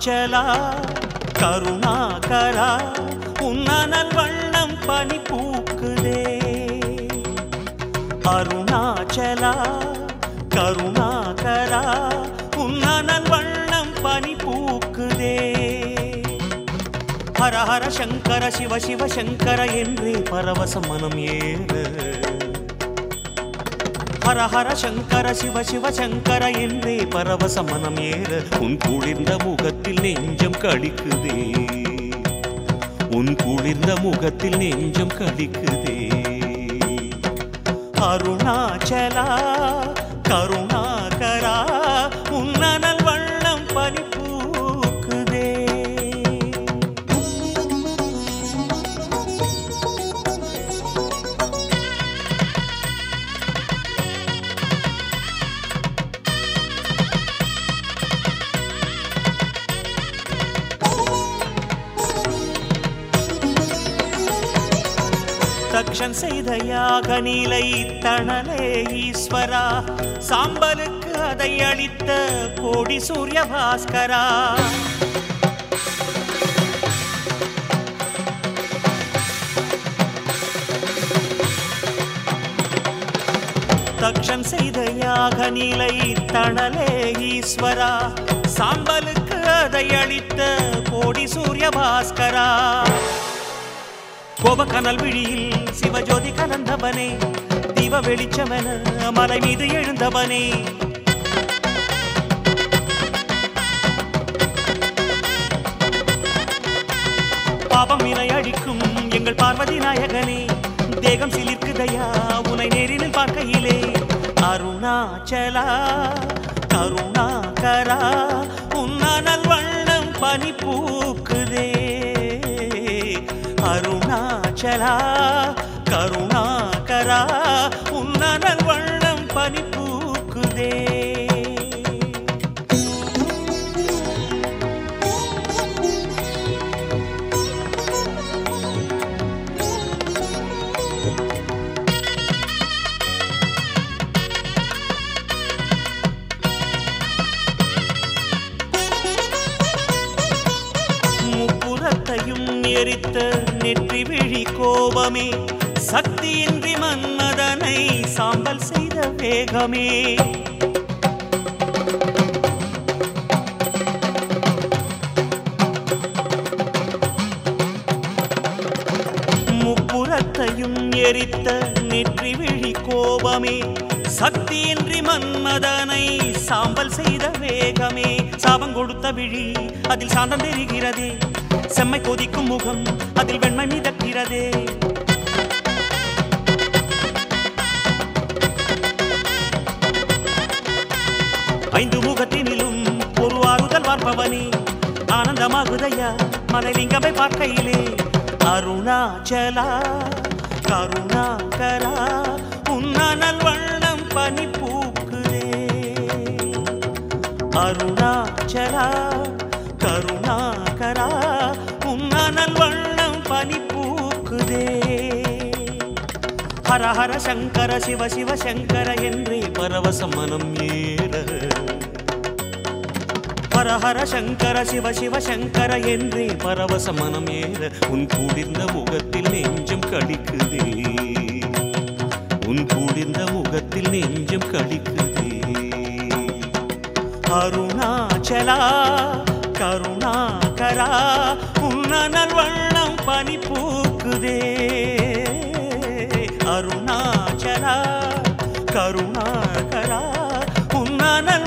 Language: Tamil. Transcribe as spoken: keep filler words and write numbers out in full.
அருணாச்சலா கருணாகரா உன்னனல் வண்ணம் பனி பூக்குதே அருணாச்சலா கருணாகரா உன்னனல் வண்ணம் பனி பூக்குதே ஹர ஹர சங்கர சிவ சிவ சங்கர என்றே பரவச மனம் ஏற ஹர ஹர சங்கர சிவ சிவ சங்கர என்றே பரவச மனம் ஏற உன் குளிர்ந்த முகத்தில் நெஞ்சம் கடிக்குதே உன் குளிர்ந்த முகத்தில் நெஞ்சம் கடிக்குதே அருணாச்சலா கருணாகரா உன்னனல் வண்ணம் பனி பூக்குதே தக்ஷன் செய்த யாக நீலை தணலே ஈஸ்வரா சாம்பலுக்கு அதை அளித்த கோடி சூரிய பாஸ்கரா தக்ஷன் செய்த யாக நீலை தணலே ஈஸ்வரா சாம்பலுக்கு அதை அளித்த கோடி சூரிய பாஸ்கரா கோபக்கனல் விழியில் சிவஜோதி கலந்தவனே தீப வெளிச்சமென மலை மீது எழுந்தவனே பாபம் வினை அழிக்கும் எங்கள் பார்வதி நாயகனே தேகம் சிலிர்க்குதையா உனை நேரில் பார்க்கையிலே அருணாச்சலா கருணாகரா உன்னனல் வண்ணம் பனி பூக்குதே அருணாச்சலா கருணாகரா உன்னனல் வண்ணம் பனி பூக்குதே முப்புறத்தையும் எரித்த நெற்றி விழி கோபமே சக்தியின்றி மன்மதனை சாம்பல் செய்த வேகமே முப்புறத்தையும் எரித்த நெற்றி விழி கோபமே சக்தியின்றி மன்மதனை சாம்பல் செய்த வேகமே சாபம் கொடுத்த விழி அதில் சாந்தம் தெரிகிறதே செம்மை கொதிக்கும் முகம் அதில் வெண்மை மிதக்கிறதே ஐந்து முகத்தினிலும் ஒரு ஆறுதல் வார்ப்பவனே ஆனந்தமாகுதையா மலைலிங்கமை பார்க்கையிலே அருணாச்சலா கருணாகரா உன்னனல் வண்ணம் பனி பூக்குதே அருணாச்சலா கருணாகரா உன்னனல் வண்ணம் பனி பூக்குதே ஹர ஹர சங்கர சிவ சிவ சங்கர என்றே பரவச மனம் ஏற ஹர ஹர சங்கர சிவ சிவ சங்கர என்றே பரவச மனம் ஏற உன் குளிர்ந்த முகத்தில் நெஞ்சம் கடிக்குதே உன் குளிர்ந்த முகத்தில் நெஞ்சம் கடிக்குதே அருணாச்சலா கருணாகரா உன்னனல் வண்ணம் பனி பூக்குதே அருணாச்சலா கருணாகரா உன்னனல்